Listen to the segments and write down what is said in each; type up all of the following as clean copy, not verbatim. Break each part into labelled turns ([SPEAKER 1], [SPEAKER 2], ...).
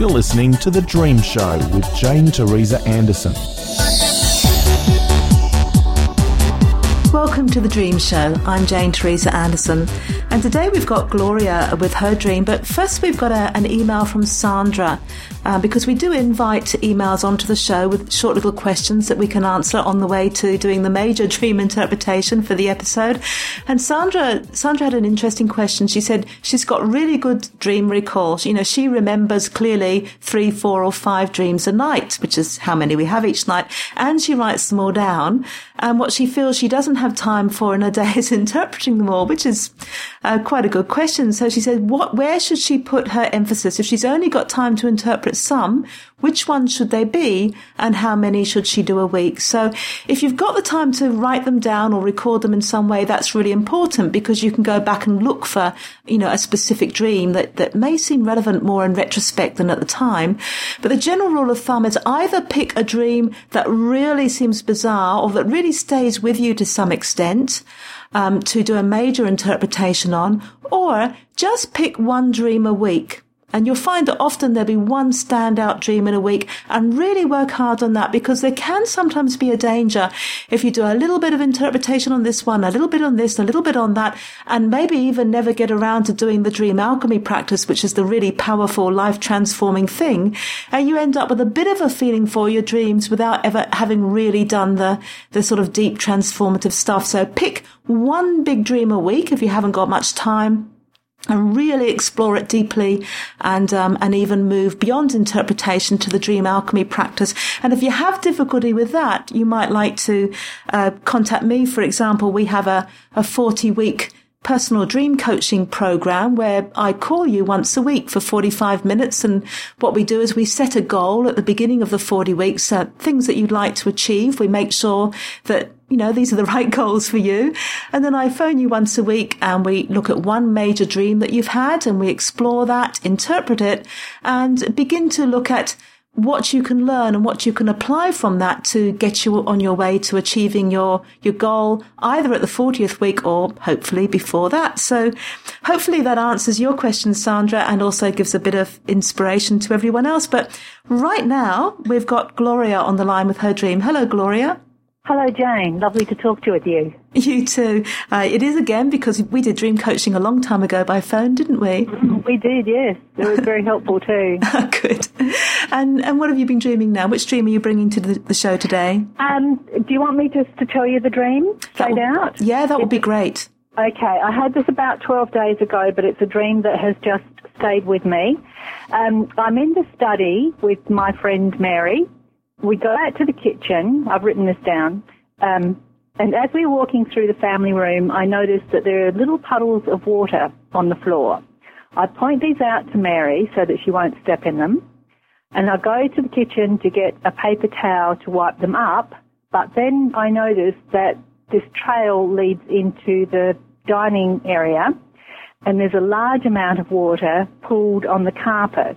[SPEAKER 1] You're listening to The Dream Show with Jane Teresa Anderson.
[SPEAKER 2] Welcome to The Dream Show. I'm Jane Teresa Anderson, and today we've got Gloria with her dream, but first we've got an email from Sandra, because we do invite emails onto the show with short little questions that we can answer on the way to doing the major dream interpretation for the episode. And Sandra had an interesting question. She said she's got really good dream recall. You know, she remembers clearly 3, 4 or 5 dreams a night, which is how many we have each night, and she writes them all down. And what she feels she doesn't have time for in a day is interpreting them all, which is quite a good question. So she said, where should she put her emphasis? If she's only got time to interpret some, which ones should they be, and how many should she do a week? So if you've got the time to write them down or record them in some way, that's really important, because you can go back and look for, you know, a specific dream that may seem relevant more in retrospect than at the time. But the general rule of thumb is either pick a dream that really seems bizarre or that really stays with you to some extent, to do a major interpretation on, or just pick one dream a week. And you'll find that often there'll be one standout dream in a week, and really work hard on that, because there can sometimes be a danger if you do a little bit of interpretation on this one, a little bit on this, a little bit on that, and maybe even never get around to doing the dream alchemy practice, which is the really powerful life transforming thing. And you end up with a bit of a feeling for your dreams without ever having really done the sort of deep transformative stuff. So pick one big dream a week if you haven't got much time, and really explore it deeply, and even move beyond interpretation to the dream alchemy practice. And if you have difficulty with that, you might like to contact me. For example, we have a 40-week personal dream coaching program where I call you once a week for 45 minutes. And what we do is we set a goal at the beginning of the 40 weeks, things that you'd like to achieve. We make sure that, you know, these are the right goals for you. And then I phone you once a week and we look at one major dream that you've had, and we explore that, interpret it, and begin to look at what you can learn and what you can apply from that to get you on your way to achieving your goal, either at the 40th week or hopefully before that. So hopefully that answers your question, Sandra, and also gives a bit of inspiration to everyone else. But right now we've got Gloria on the line with her dream. Hello, Gloria.
[SPEAKER 3] Hello, Jane. Lovely to talk to you with you.
[SPEAKER 2] You too. It is again, because we did dream coaching a long time ago by phone, didn't we?
[SPEAKER 3] We did, yes. It was very helpful too.
[SPEAKER 2] Good. And what have you been dreaming now? Which dream are you bringing to the show today?
[SPEAKER 3] Do you want me just to tell you the dream straight out?
[SPEAKER 2] Yeah, that would be great.
[SPEAKER 3] Okay. I had this about 12 days ago, but it's a dream that has just stayed with me. I'm in the study with my friend Mary. We go out to the kitchen. I've written this down. And as we were walking through the family room, I noticed that there are little puddles of water on the floor. I point these out to Mary so that she won't step in them. And I go to the kitchen to get a paper towel to wipe them up. But then I noticed that this trail leads into the dining area, and there's a large amount of water pooled on the carpet.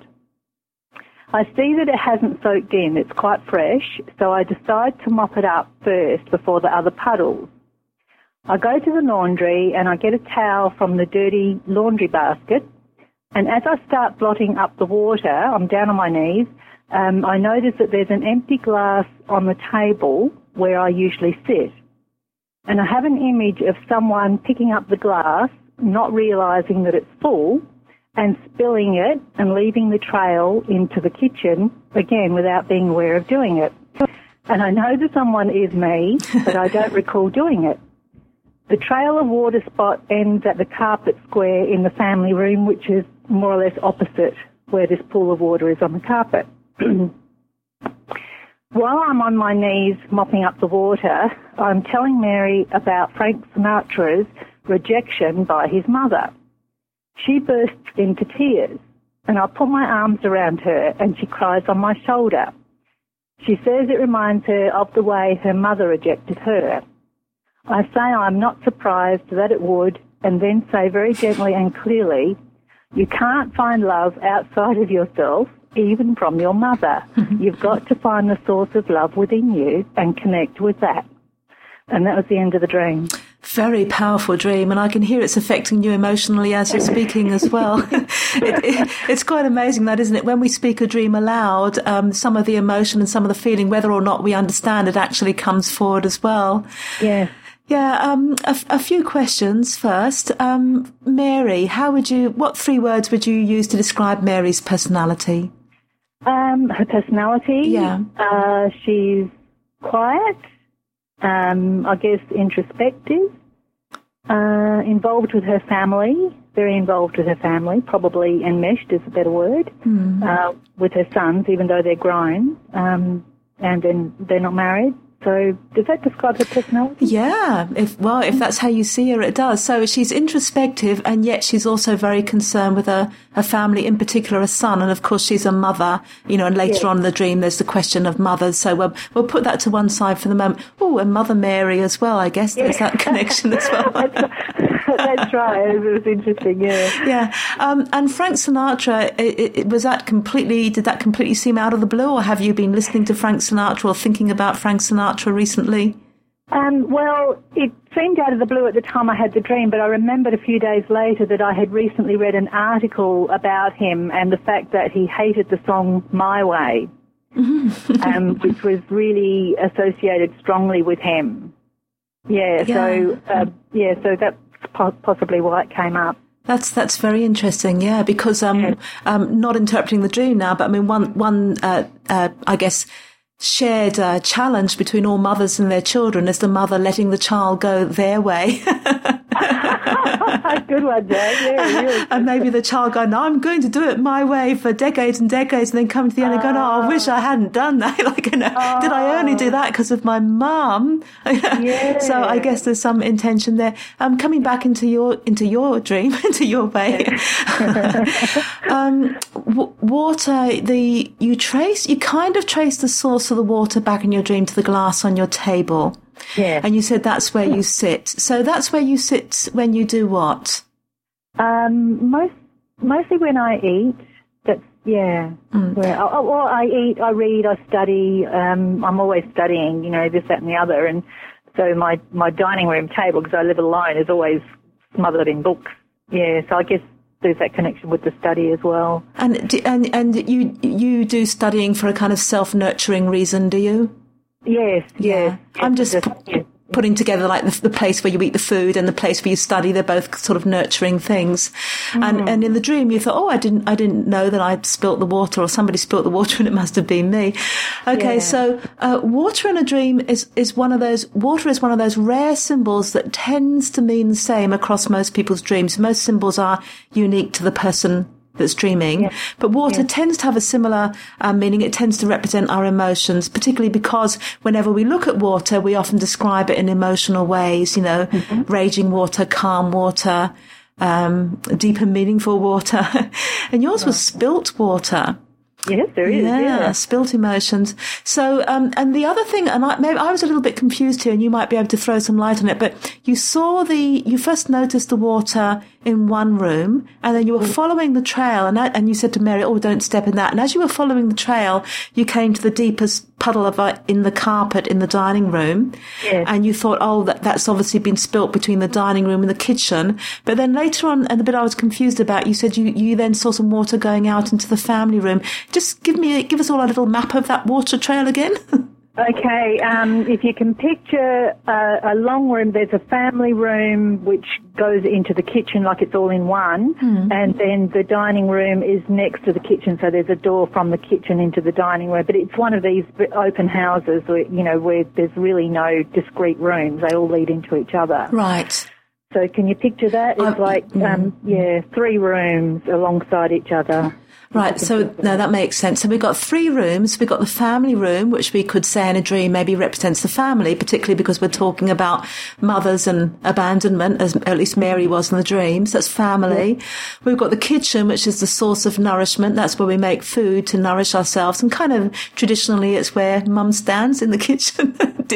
[SPEAKER 3] I see that it hasn't soaked in. It's quite fresh, so I decide to mop it up first before the other puddles. I go to the laundry and I get a towel from the dirty laundry basket, and as I start blotting up the water, I'm down on my knees, I notice that there's an empty glass on the table where I usually sit. And I have an image of someone picking up the glass, not realising that it's full, and spilling it and leaving the trail into the kitchen, again, without being aware of doing it. And I know that someone is me, but I don't recall doing it. The trail of water spot ends at the carpet square in the family room, which is more or less opposite where this pool of water is on the carpet. While I'm on my knees mopping up the water, I'm telling Mary about Frank Sinatra's rejection by his mother. She bursts into tears, and I put my arms around her, and she cries on my shoulder. She says it reminds her of the way her mother rejected her. I say I'm not surprised that it would, and then say very gently and clearly, you can't find love outside of yourself, even from your mother. You've got to find the source of love within you and connect with that. And that was the end of the dream.
[SPEAKER 2] Very powerful dream, and I can hear it's affecting you emotionally as you're speaking as well. It's quite amazing that, isn't it? When we speak a dream aloud, some of the emotion and some of the feeling, whether or not we understand it, actually comes forward as well.
[SPEAKER 3] Yeah.
[SPEAKER 2] Yeah, a few questions first. Mary, what 3 words would you use to describe Mary's personality?
[SPEAKER 3] Her personality?
[SPEAKER 2] Yeah.
[SPEAKER 3] She's quiet, I guess introspective, involved with her family, very involved with her family, probably enmeshed is a better word, with her sons, even though they're grown, and then they're not married. So does that describe her personality?
[SPEAKER 2] Yeah, if that's how you see her, it does. So she's introspective, and yet she's also very concerned with her family, in particular a son, and of course she's a mother, and later on in the dream there's the question of mothers. So we'll put that to one side for the moment. Oh, and Mother Mary as well, I guess. There's that connection as well.
[SPEAKER 3] That's right. It was interesting, yeah.
[SPEAKER 2] Yeah. And Frank Sinatra, did that completely seem out of the blue, or have you been listening to Frank Sinatra or thinking about Frank Sinatra recently?
[SPEAKER 3] Well, it seemed out of the blue at the time I had the dream, but I remembered a few days later that I had recently read an article about him and the fact that he hated the song My Way, which was really associated strongly with him. So that's possibly why it came up.
[SPEAKER 2] That's very interesting, yeah, because not interpreting the dream now, but I mean one I guess shared challenge between all mothers and their children is the mother letting the child go their way.
[SPEAKER 3] Good one, Jane. Yeah, really.
[SPEAKER 2] And maybe the child going, no, I'm going to do it my way for decades and decades, and then come to the end and going, I wish I hadn't done that. Did I only do that because of my mum?
[SPEAKER 3] Yeah.
[SPEAKER 2] So I guess there's some intention there. Coming back into your dream, into your way. Water, you kind of trace the source of the water back in your dream to the glass on your table.
[SPEAKER 3] Yeah.
[SPEAKER 2] And you said that's where you sit. So that's where you sit when you do what?
[SPEAKER 3] Mostly when I eat. That's, yeah. I eat, I read, I study. I'm always studying, this, that and the other. And so my dining room table, because I live alone, is always smothered in books. Yeah, so I guess there's that connection with the study as well.
[SPEAKER 2] And you do studying for a kind of self-nurturing reason, do you?
[SPEAKER 3] Yes, yeah.
[SPEAKER 2] I'm just putting together like the place where you eat the food and the place where you study. They're both sort of nurturing things. And in the dream you thought, I didn't know that I'd spilt the water, or somebody spilt the water and it must have been me. Okay, so water in a dream is one of those rare symbols that tends to mean the same across most people's dreams. Most symbols are unique to the person that's dreaming, but water tends to have a similar meaning. It tends to represent our emotions, particularly because whenever we look at water, we often describe it in emotional ways, raging water, calm water, deep and meaningful water. And yours was spilt water.
[SPEAKER 3] Yes, there is. Yeah,
[SPEAKER 2] spilt emotions. So, and the other thing, and maybe I was a little bit confused here, and you might be able to throw some light on it. But you first noticed the water in one room, and then you were following the trail, and you said to Mary, "Oh, don't step in that." And as you were following the trail, you came to the deepest puddle in the carpet in the dining room, and you thought, "Oh, that's obviously been spilt between the dining room and the kitchen." But then later on, and the bit I was confused about, you said you then saw some water going out into the family room. Just give us all a little map of that water trail again.
[SPEAKER 3] Okay, if you can picture a long room, there's a family room which goes into the kitchen like it's all in one, and then the dining room is next to the kitchen, so there's a door from the kitchen into the dining room. But it's one of these open houses where there's really no discrete rooms. They all lead into each other.
[SPEAKER 2] Right.
[SPEAKER 3] So can you picture that? It's 3 rooms alongside each other.
[SPEAKER 2] Right, so no, that makes sense. So we've got 3 rooms. We've got the family room, which we could say in a dream maybe represents the family, particularly because we're talking about mothers and abandonment, as at least Mary was in the dreams. That's family. Yeah. We've got the kitchen, which is the source of nourishment. That's where we make food to nourish ourselves. And kind of traditionally, it's where mum stands in the kitchen,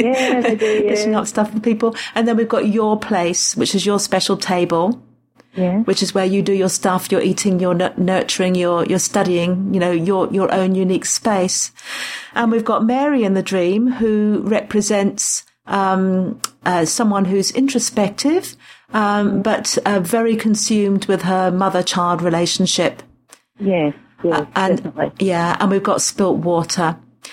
[SPEAKER 2] dishing up stuff for people. And then we've got your place, which is your special table. Yeah. Which is where you do your stuff, you're eating, you're nurturing, you're studying, your own unique space. And we've got Mary in the dream, who represents someone who's introspective, but very consumed with her mother-child relationship.
[SPEAKER 3] Yes, definitely.
[SPEAKER 2] Yeah, and we've got spilt water.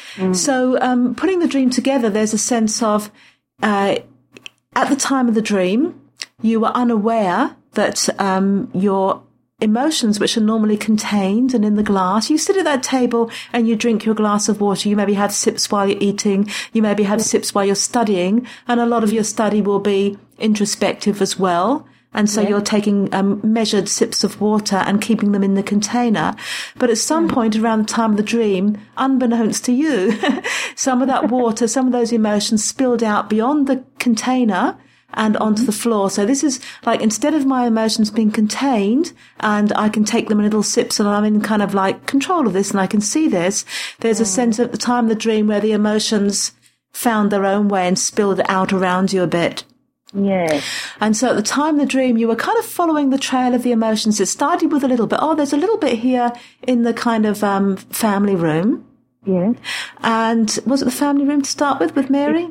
[SPEAKER 2] So putting the dream together, there's a sense of, at the time of the dream, you were unaware that your emotions, which are normally contained and in the glass, you sit at that table and you drink your glass of water. You maybe have sips while you're eating. You maybe have sips while you're studying. And a lot of your study will be introspective as well. And so you're taking measured sips of water and keeping them in the container. But at some point around the time of the dream, unbeknownst to you, some of that water, some of those emotions spilled out beyond the container and onto the floor. So this is like, instead of my emotions being contained and I can take them in little sips and I'm in kind of like control of this and I can see this, there's a sense at the time of the dream where the emotions found their own way and spilled out around you a bit.
[SPEAKER 3] Yes.
[SPEAKER 2] And so at the time of the dream, you were kind of following the trail of the emotions. It started with a little bit, there's a little bit here in the kind of family room.
[SPEAKER 3] Yes.
[SPEAKER 2] And was it the family room to start with Mary?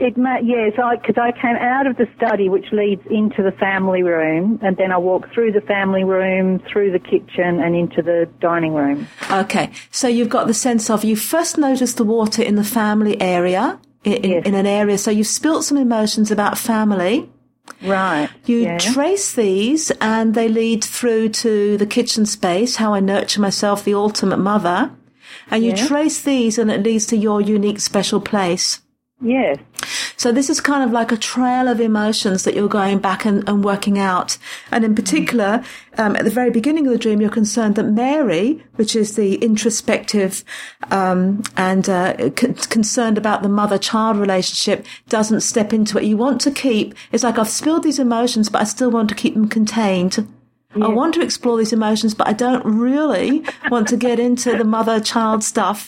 [SPEAKER 3] Because I came out of the study, which leads into the family room, and then I walked through the family room, through the kitchen, and into the dining room.
[SPEAKER 2] Okay. So you've got the sense of, you first noticed the water in the family area, in an area, so you've spilt some emotions about family.
[SPEAKER 3] Right.
[SPEAKER 2] You trace these and they lead through to the kitchen space, how I nurture myself, the ultimate mother. And you trace these and it leads to your unique special place.
[SPEAKER 3] Yes.
[SPEAKER 2] So this is kind of like a trail of emotions that you're going back and working out. And in particular, at the very beginning of the dream, you're concerned that Mary, which is the introspective and concerned about the mother-child relationship, doesn't step into it. You want to keep, it's like I've spilled these emotions, but I still want to keep them contained. I want to explore these emotions, but I don't really want to get into the mother-child stuff.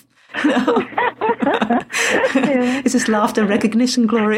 [SPEAKER 2] It's just laughter recognition, Gloria.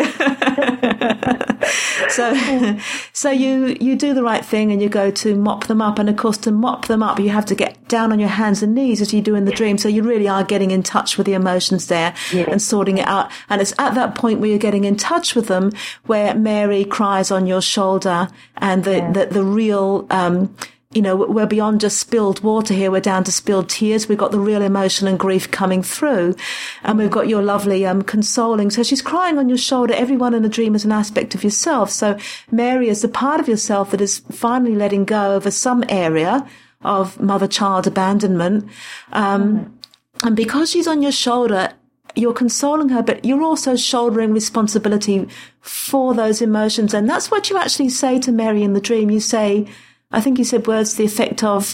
[SPEAKER 2] So you do the right thing and you go to mop them up. And of course, to mop them up, you have to get down on your hands and knees as you do in the dream. So you really are getting in touch with the emotions there and sorting it out. And it's at that point where you're getting in touch with them where Mary cries on your shoulder and the real, we're beyond just spilled water here. We're down to spilled tears. We've got the real emotion and grief coming through. And we've got your lovely consoling. So she's crying on your shoulder. Everyone in the dream is an aspect of yourself. So Mary is the part of yourself that is finally letting go over some area of mother-child abandonment. And because she's on your shoulder, you're consoling her, but you're also shouldering responsibility for those emotions. And that's what you actually say to Mary in the dream. You say, I think you said words to the effect of,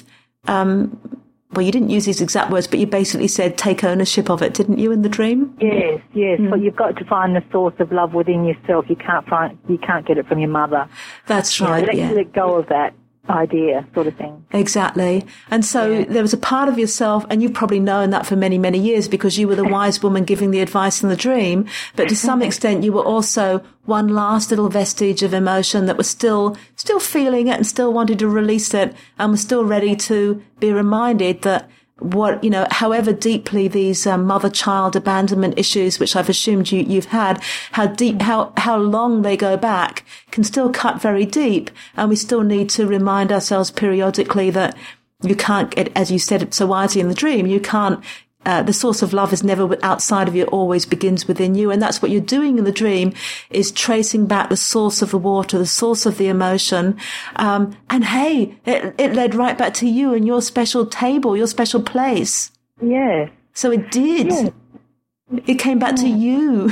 [SPEAKER 2] you didn't use these exact words, but you basically said take ownership of it, didn't you, in the dream?
[SPEAKER 3] Yes. Well, you've got to find the source of love within yourself. You can't get it from your mother.
[SPEAKER 2] That's right.
[SPEAKER 3] Let go of that idea, sort of thing.
[SPEAKER 2] Exactly. And so there was a part of yourself, and you've probably known that for many, many years because you were the wise woman giving the advice in the dream, but to some extent you were also one last little vestige of emotion that was still feeling it and still wanted to release it and was still ready to be reminded that however deeply these mother-child abandonment issues, which I've assumed you've had, how long they go back, can still cut very deep, and we still need to remind ourselves periodically that you can't get, as you said it so wisely in the dream, you can't. The source of love is never outside of you, it always begins within you. And that's what you're doing in the dream, is tracing back the source of the water, the source of the emotion. And hey, it led right back to you and your special table, your special place.
[SPEAKER 3] Yes.
[SPEAKER 2] So it did. Yes. It came back to you.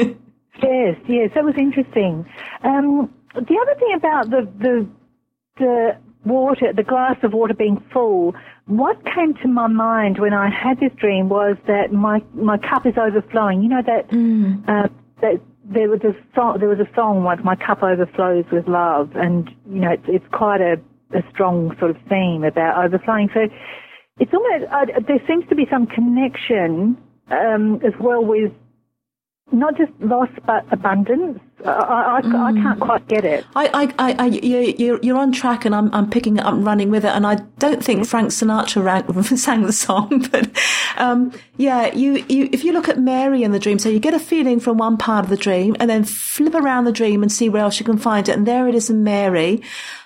[SPEAKER 3] Yes, that was interesting. The other thing about the water, the glass of water being full, what came to my mind when I had this dream was that my cup is overflowing. You know that that there was a song like "My Cup Overflows with Love," and it's quite a strong sort of theme about overflowing. So it's almost there seems to be some connection as well with not just loss but abundance I can't quite get it.
[SPEAKER 2] You're on track, and I'm picking it up and running with it. And I don't think Frank Sinatra sang the song, but if you look at Mary in the dream, so you get a feeling from one part of the dream, and then flip around the dream and see where else you can find it, and there it is in Mary.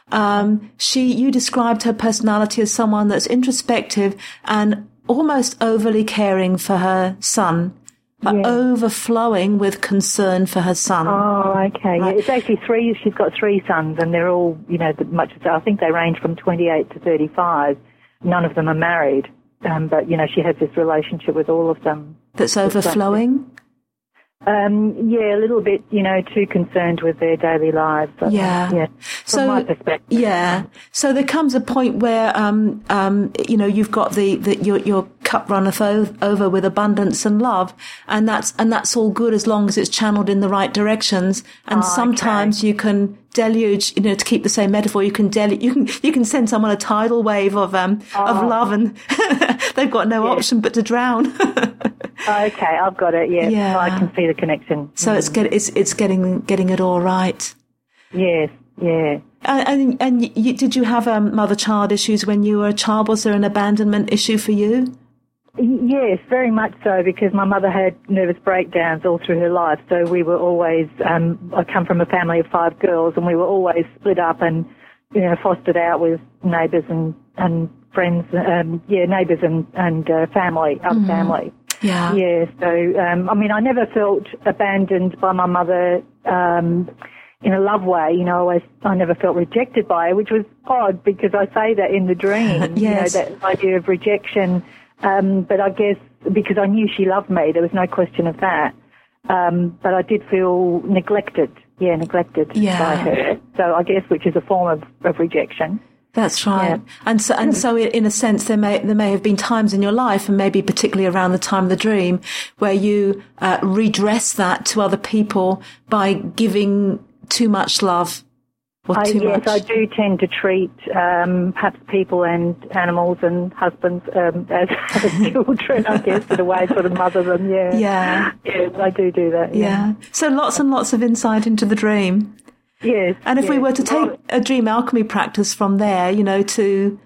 [SPEAKER 2] You described her personality as someone that's introspective and almost overly caring for her son. Overflowing with concern for her son.
[SPEAKER 3] Oh, okay.
[SPEAKER 2] Right.
[SPEAKER 3] Yeah, it's actually three. She's got three sons, and they're all, I think they range from 28 to 35. None of them are married, but she has this relationship with all of them.
[SPEAKER 2] That's overflowing?
[SPEAKER 3] A little bit, too concerned with their daily lives. From my perspective. Yeah.
[SPEAKER 2] So there comes a point where, you've got your cup runneth over with abundance and love, and that's all good as long as it's channeled in the right directions. And sometimes you can deluge, to keep the same metaphor, you can send someone a tidal wave of love, and they've got no option but to drown.
[SPEAKER 3] Okay, I've got it. Yeah, I can see the connection.
[SPEAKER 2] So it's getting it all right.
[SPEAKER 3] Yes, yeah.
[SPEAKER 2] And did you have mother-child issues when you were a child? Was there an abandonment issue for you?
[SPEAKER 3] Yes, very much so, because my mother had nervous breakdowns all through her life. So we were always, I come from a family of 5 girls, and we were always split up and, fostered out with neighbours and friends, neighbours and family, other family.
[SPEAKER 2] Yeah.
[SPEAKER 3] Yeah, so, I never felt abandoned by my mother in a love way. I never felt rejected by her, which was odd because I say that in the dream,
[SPEAKER 2] yes.
[SPEAKER 3] That idea of rejection. But I guess because I knew she loved me, there was no question of that. But I did feel neglected by her. So I guess which is a form of rejection.
[SPEAKER 2] That's right. Yeah. And so in a sense, there may have been times in your life, and maybe particularly around the time of the dream, where you redress that to other people by giving too much love.
[SPEAKER 3] Yes, I do tend to treat perhaps people and animals and husbands as children, I guess, in a way, sort of mother them. Yeah. Yes, I do that.
[SPEAKER 2] Yeah. So lots and lots of insight into the dream.
[SPEAKER 3] Yes.
[SPEAKER 2] And if we were to take a dream alchemy practice from there, to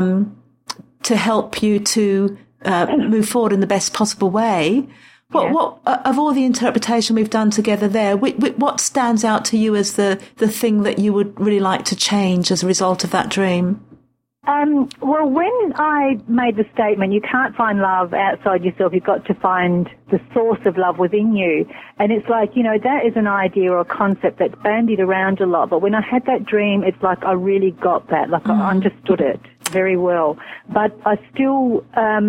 [SPEAKER 2] help you to move forward in the best possible way, what of all the interpretation we've done together there, what stands out to you as the thing that you would really like to change as a result of that dream?
[SPEAKER 3] Well, when I made the statement, you can't find love outside yourself, you've got to find the source of love within you. And it's like, that is an idea or a concept that's bandied around a lot. But when I had that dream, it's like I really got that, like I understood it very well. But I still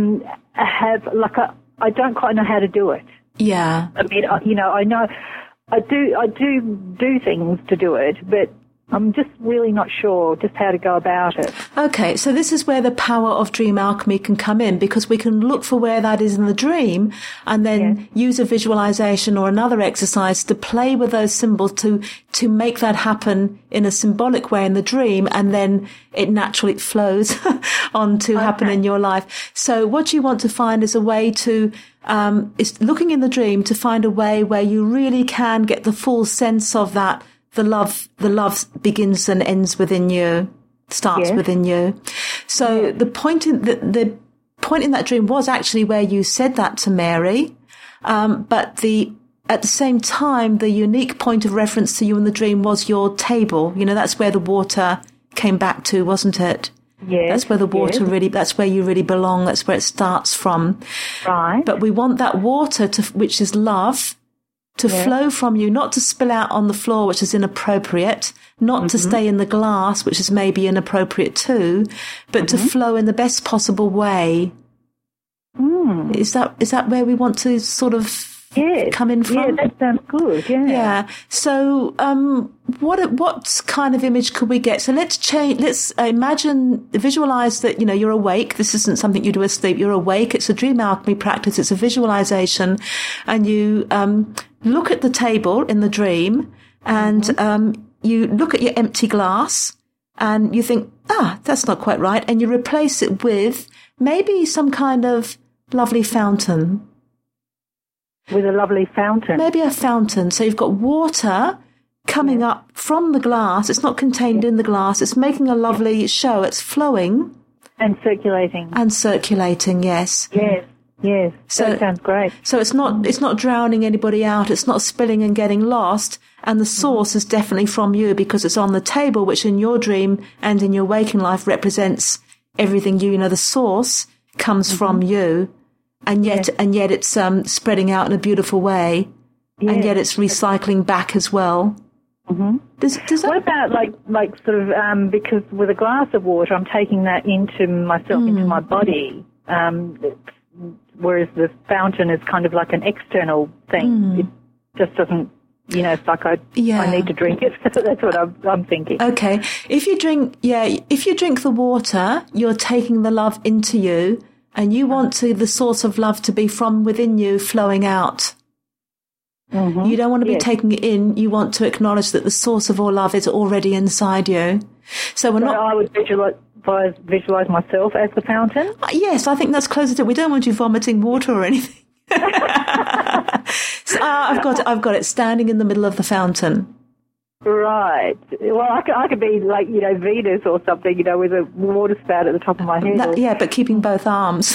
[SPEAKER 3] I don't quite know how to do it.
[SPEAKER 2] Yeah.
[SPEAKER 3] I mean, I know I do things to do it, but I'm just really not sure just how to go about it.
[SPEAKER 2] Okay, so this is where the power of dream alchemy can come in, because we can look for where that is in the dream and then use a visualization or another exercise to play with those symbols to make that happen in a symbolic way in the dream, and then it naturally flows on to happen in your life. So what you want to find is a way to is looking in the dream to find a way where you really can get the full sense of that. The love begins and ends within you, starts within you. So the point in that dream was actually where you said that to Mary, but at the same time, the unique point of reference to you in the dream was your table. That's where the water came back to, wasn't it?
[SPEAKER 3] Yes.
[SPEAKER 2] That's where the water that's where you really belong. That's where it starts from.
[SPEAKER 3] Right.
[SPEAKER 2] But we want that water which is love, to flow from you, not to spill out on the floor, which is inappropriate, not to stay in the glass, which is maybe inappropriate too, but to flow in the best possible way. Is that where we want to sort of come in from?
[SPEAKER 3] Yeah, that sounds good,
[SPEAKER 2] Yeah. So, what kind of image could we get? So let's visualize that, you're awake. This isn't something you do asleep. You're awake. It's a dream alchemy practice. It's a visualization. And you, look at the table in the dream, and, you look at your empty glass and you think, that's not quite right. And you replace it with maybe some kind of lovely fountain.
[SPEAKER 3] With a lovely fountain.
[SPEAKER 2] Maybe a fountain. So you've got water coming up from the glass. It's not contained in the glass. It's making a lovely show. It's flowing.
[SPEAKER 3] And circulating.
[SPEAKER 2] Yes.
[SPEAKER 3] Yes.
[SPEAKER 2] So,
[SPEAKER 3] that sounds great.
[SPEAKER 2] So it's not drowning anybody out. It's not spilling and getting lost. And the source is definitely from you because it's on the table, which in your dream and in your waking life represents everything you know. The source comes from you, and yet it's spreading out in a beautiful way, and yet it's recycling back as well.
[SPEAKER 3] Mm-hmm. What about like sort of because with a glass of water, I'm taking that into myself, into my body, whereas the fountain is kind of like an external thing. It just doesn't. It's like I need to drink it. That's what I'm thinking.
[SPEAKER 2] Okay. If you drink the water, you're taking the love into you, and you want the source of love to be from within you, flowing out. Mm-hmm. You don't want to be taking it in. You want to acknowledge that the source of all love is already inside you. So I
[SPEAKER 3] would visualize myself as the fountain?
[SPEAKER 2] Yes, I think that's closer to. We don't want you vomiting water or anything. So, I've got it standing in the middle of the fountain.
[SPEAKER 3] Right. Well, I could be like, Venus or something, with a water spout at the top of my head.
[SPEAKER 2] But keeping both arms.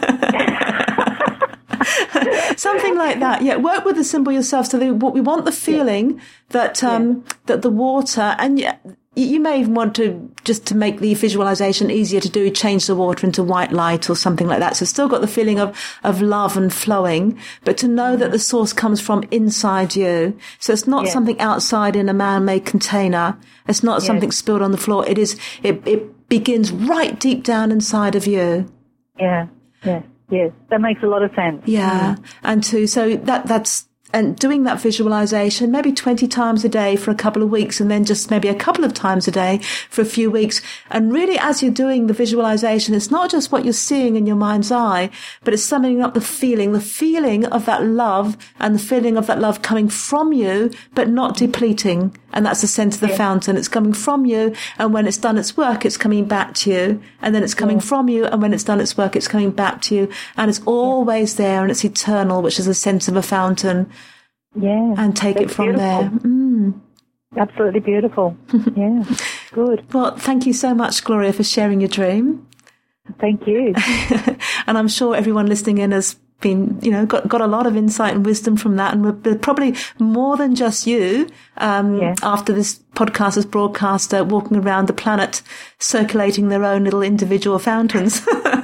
[SPEAKER 2] Something like that. Yeah, work with the symbol yourself. So we want the feeling that that the water, and you may even want to, just to make the visualization easier to do, change the water into white light or something like that. So still got the feeling of love and flowing, but to know that the source comes from inside you. So it's not something outside in a man-made container. It's not something spilled on the floor. It begins right deep down inside of you.
[SPEAKER 3] Yeah. Yes. That makes a lot of sense.
[SPEAKER 2] Yeah. And and doing that visualization maybe 20 times a day for a couple of weeks, and then just maybe a couple of times a day for a few weeks. And really, as you're doing the visualization, it's not just what you're seeing in your mind's eye, but it's summoning up the feeling of that love, and the feeling of that love coming from you, but not depleting. And that's the sense of the fountain. It's coming from you, and when it's done its work, it's coming back to you. And then it's coming from you, and when it's done its work, it's coming back to you. And it's always there, and it's eternal, which is the sense of a fountain.
[SPEAKER 3] Yeah.
[SPEAKER 2] And take it from there.
[SPEAKER 3] Absolutely beautiful. Yeah. Good.
[SPEAKER 2] Well, thank you so much, Gloria, for sharing your dream.
[SPEAKER 3] Thank you.
[SPEAKER 2] And I'm sure everyone listening in has been, got a lot of insight and wisdom from that. And we're probably more than just you, after this podcast is broadcast, walking around the planet, circulating their own little individual fountains.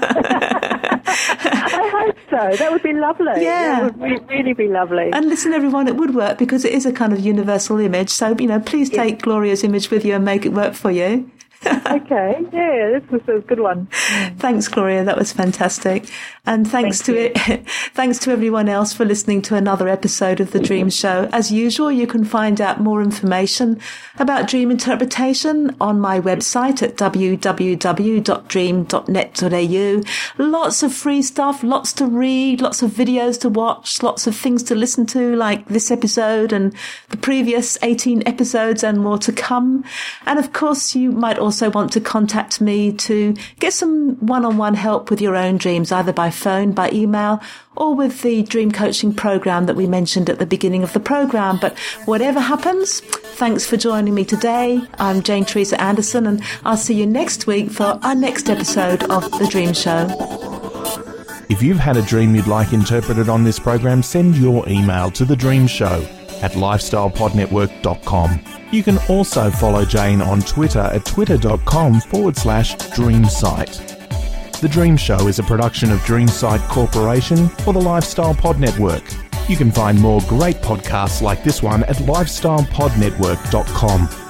[SPEAKER 3] I hope so. That would be lovely.
[SPEAKER 2] Yeah.
[SPEAKER 3] That would really be lovely.
[SPEAKER 2] And listen, everyone, it would work because it is a kind of universal image. So, please take Gloria's image with you and make it work for you.
[SPEAKER 3] Okay. Yeah, this was a good one.
[SPEAKER 2] Thanks, Gloria. That was fantastic. And thanks to everyone else for listening to another episode of The Dream Show. As usual, you can find out more information about dream interpretation on my website at www.dream.net.au. Lots of free stuff, lots to read, lots of videos to watch, lots of things to listen to, like this episode and the previous 18 episodes and more to come. And of course, you might also want to contact me to get some one-on-one help with your own dreams, either by phone, by email, or with the dream coaching program that we mentioned at the beginning of the program. But whatever happens, thanks for joining me today. I'm Jane Teresa Anderson, and I'll see you next week for our next episode of The Dream Show.
[SPEAKER 1] If you've had a dream you'd like interpreted on this program, send your email to The Dream Show at lifestylepodnetwork.com. You can also follow Jane on Twitter at twitter.com/dreamsite. The Dream Show is a production of Dreamsite Corporation for the Lifestyle Pod Network. You can find more great podcasts like this one at lifestylepodnetwork.com.